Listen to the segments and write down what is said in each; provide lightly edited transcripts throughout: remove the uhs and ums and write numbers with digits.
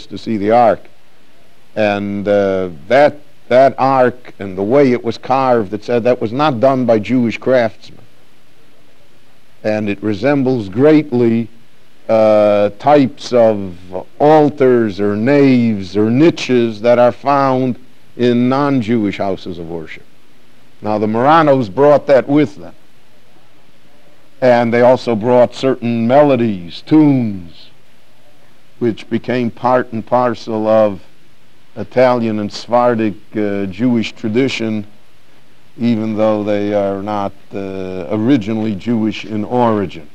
Cyprus to see the Ark. And that Ark and the way it was carved, it said that was not done by Jewish craftsmen. And it resembles greatly types of altars or naves or niches that are found in non-Jewish houses of worship. Now the Marranos brought that with them. And they also brought certain melodies, tunes, which became part and parcel of Italian and Sephardic Jewish tradition, even though they are not originally Jewish in origin.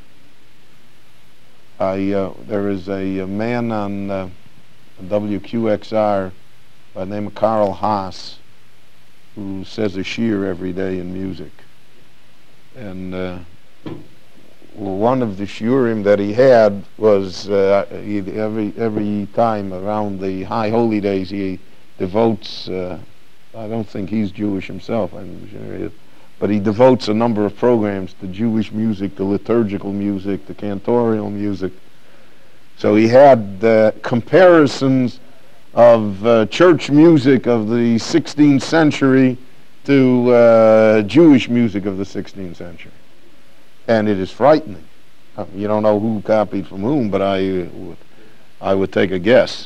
There is a man on WQXR by the name of Carl Haas who says a shir every day in music. And one of the shiurim that he had was every time around the high holy days he devotes, I don't think he's Jewish himself, I'm sure he is, but he devotes a number of programs to Jewish music, to liturgical music, to cantorial music. So he had comparisons of church music of the 16th century to Jewish music of the 16th century. And it is frightening. You don't know who copied from whom, but I would take a guess.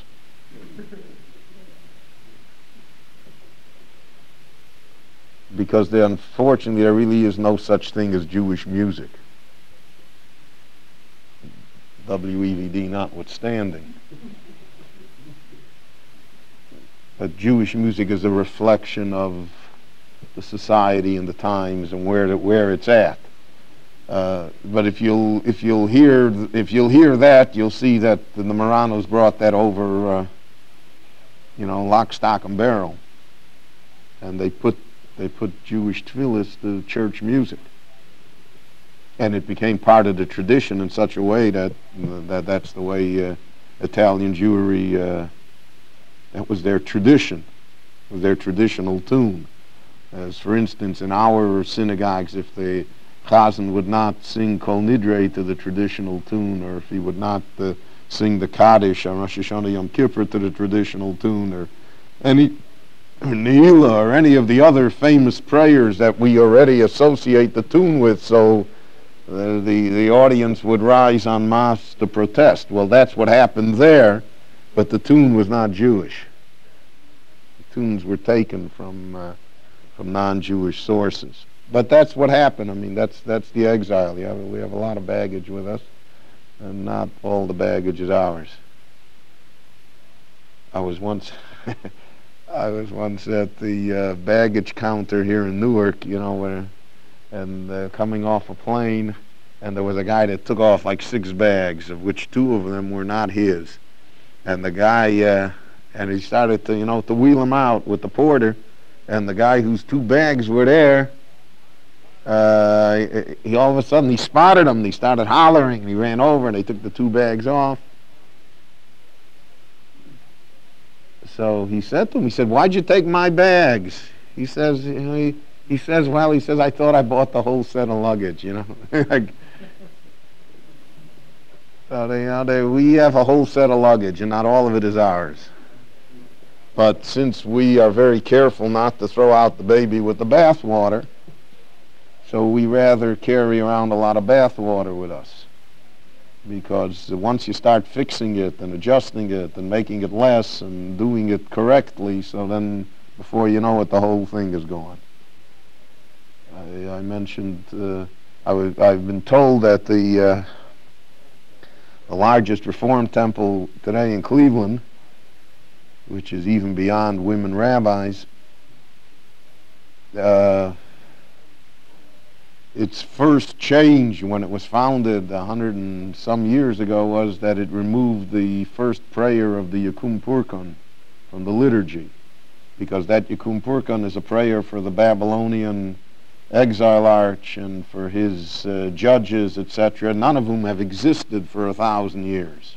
Because unfortunately there really is no such thing as Jewish music. WEVD notwithstanding. But Jewish music is a reflection of the society and the times and where it's at. But if you'll hear that, you'll see that the Marranos brought that over, lock, stock, and barrel, and they put Jewish tefillas to church music, and it became part of the tradition in such a way that that's the way Italian Jewry. That was their tradition, was their traditional tune. As for instance, in our synagogues, if the Chazan would not sing Kol Nidre to the traditional tune, or if he would not sing the Kaddish on Rosh Hashanah Yom Kippur to the traditional tune, or Ne'ilah, or any of the other famous prayers that we already associate the tune with, so the audience would rise en masse to protest. Well, that's what happened there, but the tune was not Jewish. The tunes were taken from non-Jewish sources. But that's what happened. I mean, that's the exile. We have a lot of baggage with us, and not all the baggage is ours. I was once at the baggage counter here in Newark, coming off a plane, and there was a guy that took off like 6 bags, of which 2 of them were not his. And the guy, and he started to wheel him out with the porter, and the guy whose 2 bags were there, he all of a sudden he spotted him, and he started hollering, and he ran over, and they took the 2 bags off. So he said to him, he said, "Why'd you take my bags?" He says, he says, "I thought I bought the whole set of luggage, So we have a whole set of luggage, and not all of it is ours. But since we are very careful not to throw out the baby with the bathwater, so we rather carry around a lot of bathwater with us. Because once you start fixing it and adjusting it and making it less and doing it correctly, so then before you know it, the whole thing is gone. I mentioned, I've been told that the largest Reform temple today in Cleveland, which is even beyond women rabbis, its first change when it was founded 100 and some years ago was that it removed the first prayer of the Yakum Purkan from the liturgy, because that Yakum Purkan is a prayer for the Babylonian exile arch and for his judges, etc., none of whom have existed for 1,000 years.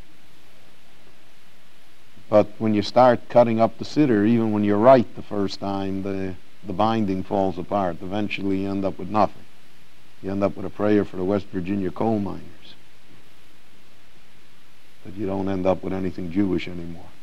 But when you start cutting up the siddur, even when you're right the first time, the binding falls apart. Eventually you end up with nothing. You end up with a prayer for the West Virginia coal miners. But you don't end up with anything Jewish anymore.